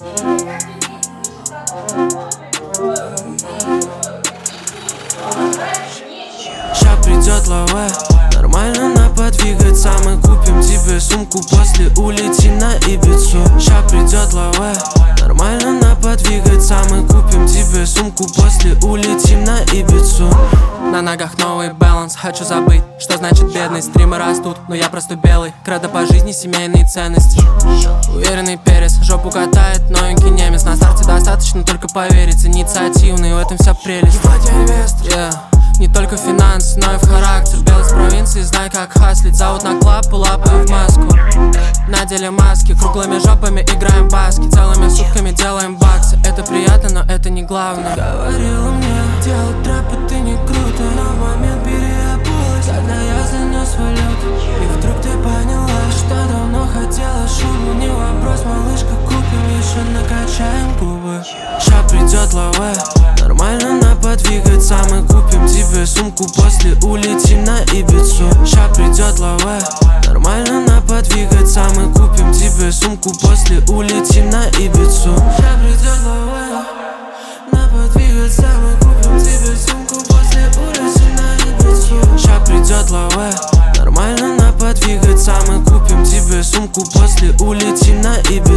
Ща придет лаве, нормально на подвигаться. Мы купим тебе сумку, после улетим на Ибицу. Ща придет лаве, нормально на подвигаться. Мы купим тебе сумку, после улетим на Ибицу. На ногах новый баланс, хочу забыть, что значит бедность. Стримы растут, но я просто белый. Кредо по жизни, семейные ценности. Уверенный перец, жопу катает новенький немец. На старте достаточно только поверить. Инициативный, в этом вся прелесть. Не только финансы, но и в характер. Белый с провинции, знай как хаслить. Зовут на клапу, лапаю в маску. Надели маски, круглыми жопами играем в баски. Целыми сутками делаем баксы. Это приятно, но это не главное. Говорила мне, делать трэп это не круто, но в момент переобулась, когда я занес валюту. И вдруг ты поняла, что давно хотела шубу. Не вопрос, малышка, купим, еще накачаем губы. Ща придет лаве, нормально на подвигаться. Мы купим тебе сумку, после улетим на Ибицу. Ща придет лаве, нормально на подвигаться. Мы купим тебе сумку, после улетим на Ибицу. Ща придет лаве, на подвигаться. Мы купим тебе сумку, после улетим на Ибицу. Ща придет лаве, нормально на подвигаться. Мы купим тебе сумку, после улетим на Ибицу.